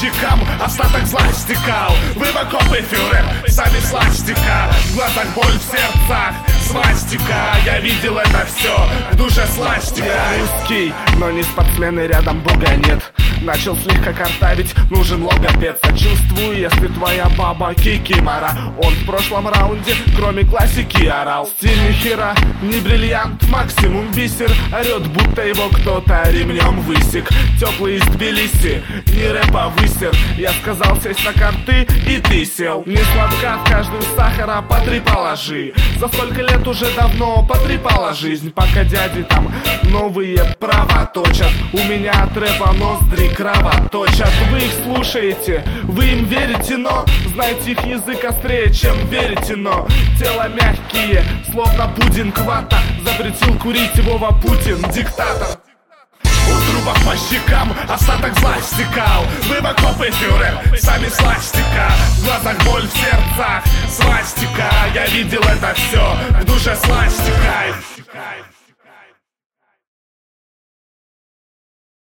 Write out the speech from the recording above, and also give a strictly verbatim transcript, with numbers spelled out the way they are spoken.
щекам, остаток зла стекал. Вы в окопы, фюрер, сами сластика. В глазах боль, в сердцах свастика. Я видел это все, в душе сластика. Я русский, но не спортсмен и рядом бога нет. Начал слегка картавить, нужен логопед. Сочувствую, если твоя баба кикимора. Он в прошлом раунде, кроме классики, орал. Стиль ни хера, не бриллиант, максимум бисер. Орет, будто его кто-то ремнем высек. Теплый из Тбилиси, не рэпа высер. Я сказал сесть на карты, и ты сел. Не сладка, в каждую сахара по три положи. За сколько лет уже давно потрепала жизнь. Пока дяди там новые права точат. У меня от рэпа ноздри кровоточат. Вы их слушаете, вы им верите, но знаете, их язык острее, чем верите, но тело мягкие, словно пудинг вата. Запретил курить Вова Путин, диктатор. У трупов по щекам остаток зла стекал. Вы в окопы, фюрер, сами сластика. В глазах боль, в сердцах свастика. Я видел это все, в душе сластика.